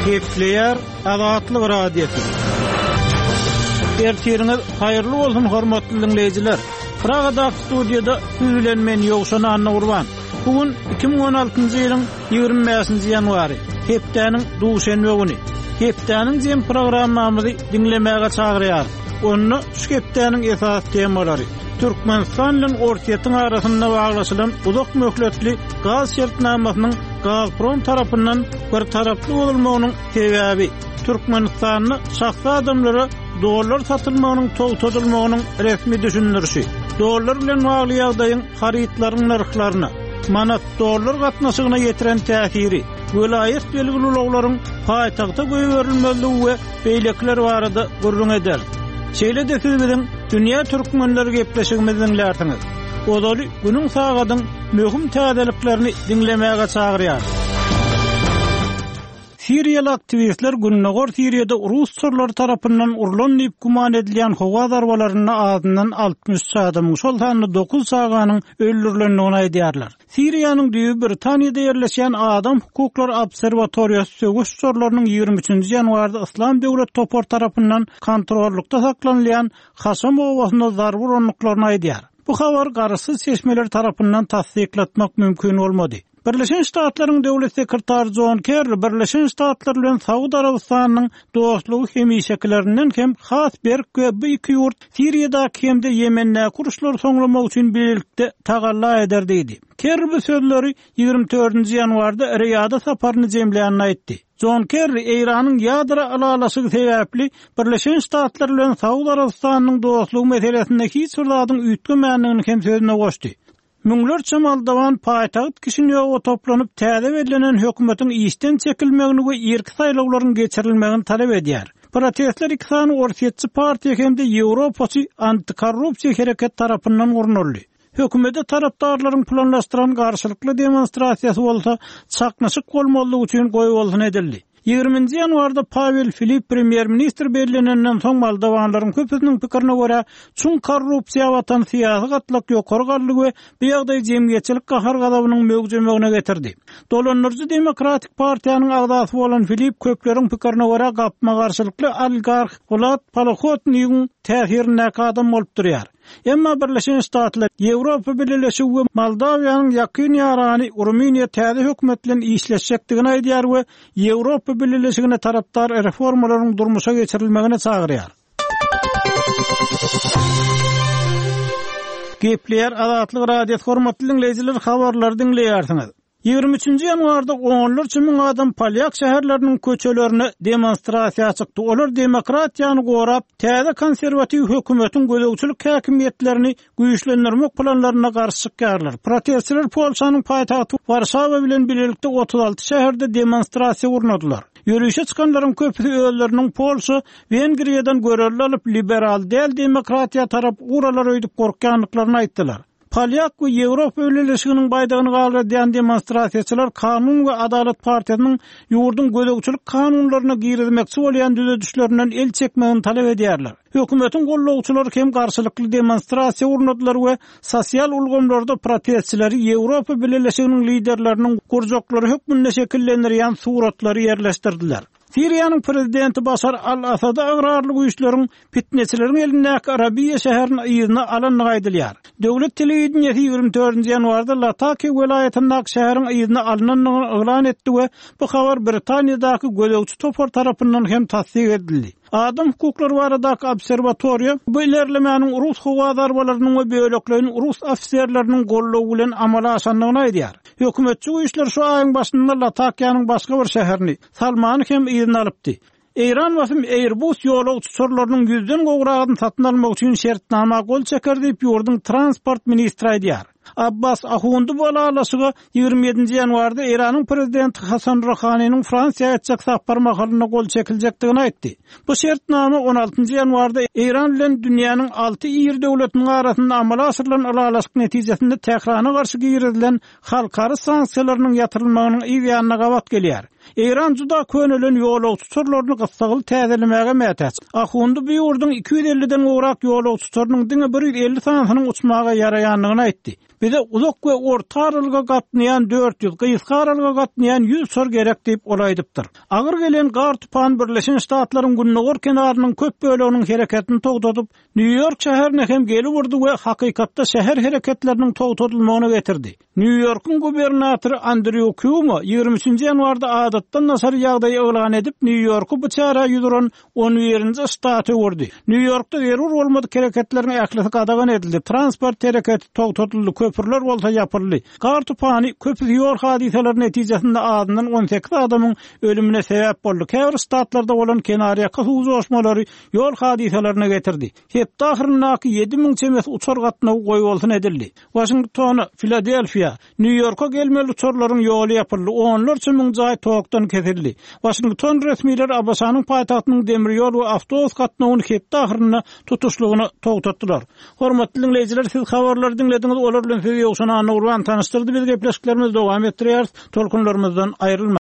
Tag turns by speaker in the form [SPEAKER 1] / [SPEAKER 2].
[SPEAKER 1] Gepleýär Azatlyk radiosu. Ertiriniz haýyrly bolsun hormatly dinleýijiler. Pragada studiýada üzülen men Ýogşan Anna Urban. Bugün 2016-njy ýylyň 25-nji ýanwary. Hepdäniň duşanbe güni. Hepdäniň jem programmamyzy dinlemäge çagyrýar. Onu şu hepdäniň esas temalary. Türkmenistan bilen Ortaýatyň arasynda baglaşylan uzak möhletli gaz şertnamasynyň Gazprom tarapyndan bir taraply bolmagynyň sebäbi, Türkmenistanyň şahsy adamlara dollar satylmagynyň togtadylmagynyň resmi düşündirişi, dollar bilen bagly ýagdaýyň harytlaryň narhlaryna, manat dollar gatnaşygyna ýetiren täsiri, vilayet belgiluluglaryň paýtagta goýberilmezligi we beýlekler barada gurrun eder. Şeýle desibizin dünýä türkmenleri gepleşigimizi dinlärsiňiz. Odaly günüň sagadyň möhüm täzeliklerini dinlemäge çagyrýar. Siriýaly aktivistler Günnägor Siriýada Rus sorlary tarapyndan urulan diýip guman edilen howa zarbalaryny azyndan 60 adamyň şol sany 9 saganyň öldürilendigini aýdýarlar. Siriýanyň Düýü Britaniýada ýerleşen Adam Hukuklar Obserwatoriýasy sögüş sorlarynyň 23-nji ýanwarda Islam döwlet topar tarapyndan kontrollukda saklanýan Haşam owasyna zarby uranlyklaryny aýdýar. Bu habar garşy seçmeler tarapyndan tasdiklatmak mümkin bolmady. Birleşen Ştatlaryň döwlet sekretary John Kerry Birleşen Ştatlar bilen Saudi Arabistanyň dostlugy hemişekilerinden hem has berk we bu iki ýurt Siriýadaky hemde Ýemende kuruşlary soňlamak üçin birlikde tagalla eder diýdi. Kerry bu sözleri 24-nji ýanwarda Riyada saparyny jemleýänini aýtdy. John Kerry Eýranyň ýadra alalasy sebäpli Birleşen Ştatlar bilen Saudi Arabistanyň dostlugy meselesinde hiç bir zadyň üýtgemäändigini hem sözüne goşdy. Müňlerçe Moldowan paýtagyt Kişinýowga toplanyp täze berilenen hökümetiň işden çekilmegini we ýerki saýlawlaryň geçirilmegini talep edýär. Protestler ikisany Ortaýatçy partiýa hemde Ýewropaçy antikorrupsiýa hereket tarapyndan gurnuldy. Hökümete tarapdarlaryň planlaşdyran garşylykly demonstrasiýasy bolsa çaknaşyk bolmalygy üçin goýubolsun edildi. 20-nji ýanwarda Pavel Filip premier-ministr bellenenden soň Moldowanlaryň köpüsiniň pikirine görä, çün korrupsiýa watan syýasy gatlyk ýokargarlygy we bu ýagdaý jemgyýetçilik gahar gadabynyň mögüjemegine getirdi. Dolanyrjy Demokratik partiýanyň agdasy bolan Filip köpleriň pikirine görä gapma garşylykly oligark Vlad Palakhotnyň täsirini adam bolup durýar. Emma Birleşen Ştatlar, Ýewropa Birleşigi we Moldawiýanyň ýakyn ýarany Ruminiýa täze hökümet bilen işleşjekdigini aýdýar we Ýewropa Birleşigine tarapdar reformalaryň durmuşa geçirilmegine çagyrýar. Gepleýär Azatlyk radiosu hormatly dinleýijiler, habarlary dinleýärsiňiz. 23-nji ýanwarda onlarça müň adam Polyak şäherleriniň köçelerine demonstrasiýa çykdy. Olar demokratiýany gorap, täze konserwatiw hökümetiň gözegçilik häkimiýetlerini güýçlendirmek planlaryna garşy çykýarlar. Protestçiler Polşanyň paýtagty Warşawa bilen birlikde 36 şäherde demonstrasiýa urnadylar. Yürüyüşe çıkanların köpüsü öýleriniň Polşa, Wengriýadan görelli alyp liberal däl demokratiýa tarap uralar öýdüp gorkýanlyklaryny aýtdylar. Polyak we Ýewropa Birleşiginiň baýdagyny galdyrýan demonstrasiýaçylar Kanun we Adalet partiýasynyň ýurdun gözegçilik kanunlaryna girizmekçi bolýan düzedişlerinden el çekmegini talep edýärler. Hökümetiň gollawçylary hem garşylykly demonstrasiýa urnadylar we sosial ulgamlarda protestçileri Ýewropa Birleşiginiň liderleriniň gurjaklary hökmünde şekillendirýän suratlary ýerleşdirdiler. Siriýanyň prezidenti Başar al-Asad agrarly güýçleriň fitneçileriň elindäki Arabiýa şäherini ýygyna alanyny aýdylýar. Döwlet telewizionyny 24-nji ýanwarda Latakia welaýatyndaky şäheriň ýygyna alanyny elan etdi we bu habar Britaniýadaky gözegçi topar tarapyndan hem tasdik edildi. Adam hukuklary baradaky obserwatoriýa bu ilerlemäniň Rus howa zarbalarynyň we bölekleriň Rus ofisiýerleriniň gollawy bilen amala aşanlygyny aýdýar. Hökümetçi güýçler şu aýyň başynda Latakiýanyň başga bir şäherini Salmany hem ýygyna alypdy. Eýran wasym Airbus ýolak uçuşlarynyň 100den gowragyny satyn almak üçin şertnama gol çeker diýip ýurdun transport ministri aýdýar. Abbas Ahundy bolalaşyga 27-nji ýanwarda Iranyň prezidenti Hasan Rouhanyň Fransiýa ýetjek saparmakalyna gol çekiljekdigini aýtdy. Bu şertnama 16-njy ýanwarda Iran bilen dünýäniň 6 ýer döwletiniň arasynda amala aşyrylan alalaşyk netijesinde täkrana garşy girilen halkary sanksiýalarynyň ýatyrylmagynyň ýa-da gawat gelýär. Iran juda könülen ýolak uçuşlaryny gysgaly täzelemege mätäç. Ahundy bu ýurdun 250-den gowrak ýolak uçuşlarynyň diňe 150 sanynyň uçmaga ýaraýanlygyny aýtdy. Bize uzak we orta aralyga gatnayan 400, gysga aralyga gatnayan 100 sor gerek diýip olaydypdyr. Agyr gelen gar tupan Birleşen Ştatlaryň günnäger kenarynyň köp böleginiň hereketini togtadyp, New York şäherine hem gelip urdy we hakykatda şäher hereketleriniň togtadylmagyna getirdi. New York'un gubernatory Andrew Cuomo 23-nji ýanwarda adatdan nasar ýagdaý elan edip New York'u bu çara ýuduran 11-nji ştaty urdy. New York'da zerur bolmady hereketleriň ählisi gadagan edildi. Transport hereketi togtadyldy, köpürler bolsa ýapyldy. Gar tupany köpüs ýol hadiseleri netijesinde adynyň 18 adamyň ölümine sebäp boldy. Käbir ştatlarda bolan kenariyaka suw joşmalary ýol hadiselerine getirdi. Hep dahyryndaky 7000 çemes uçar gatnawy goýup bolsun edildi. Washington, Philadelphia, New York'a gelmeli uçarlaryň ýoly ýapyldy. Onlarça müň jaý togdan kesildi. Washington resmiler Abbasanyň paýtagtynyň demir ýol we awtobus gatnawyny hep dahyrynda tutuşlygyny togtatdylar. Hormatly dinleýijiler, siz habarlary dinlediňiz, olar bilen sizi ýokşana Nurwan tanıştyrdy. Biz gepleşiklerimiz dowam etdirýär. Tolkunlarymyzdan aýrylma.